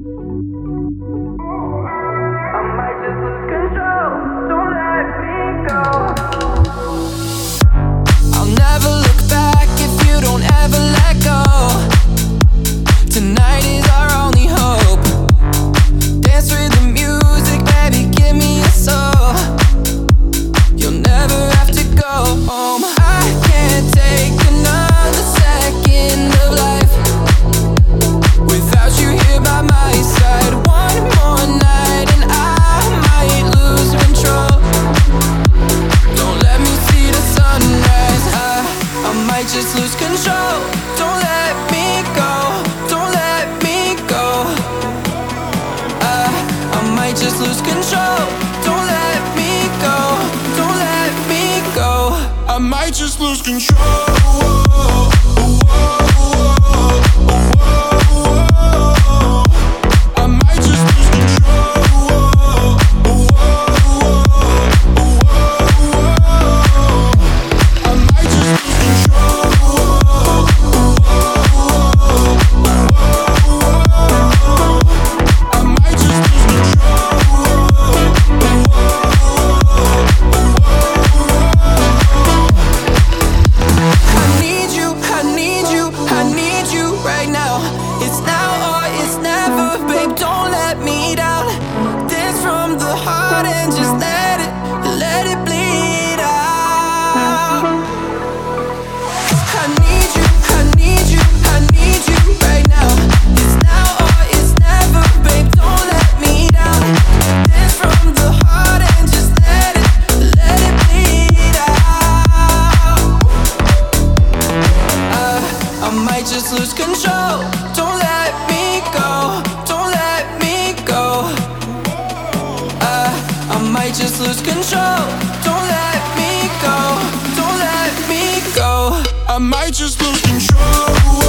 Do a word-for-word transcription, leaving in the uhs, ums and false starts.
might just lose control. Don't let me go. I'll never look back if you don't ever let go. Tonight is our only hope. Dance with the music, baby, give me your soul. You'll never have to go home. I can't take another second of life without you here by my side. One more night and I might lose control. Don't let me see the sunrise. I, I might just lose control. Don't let me go. Don't let me go. I, I might just lose control. Don't let me go. Don't let me go. I might just lose control. I might just lose control. I might just lose control. I might just lose I need you, I need you, I need you right now. It's now or it's never, babe, don't let me down. Dance from the heart and just let it, let it bleed out. I need you, I need you, I need you right now. It's now or it's never, babe, don't let me down. Dance from the heart and just let it, let it bleed out. I might just lose control. Don't let me go. Don't let me go. I, I might just lose control. Don't let me go. Don't let me go. I might just lose control.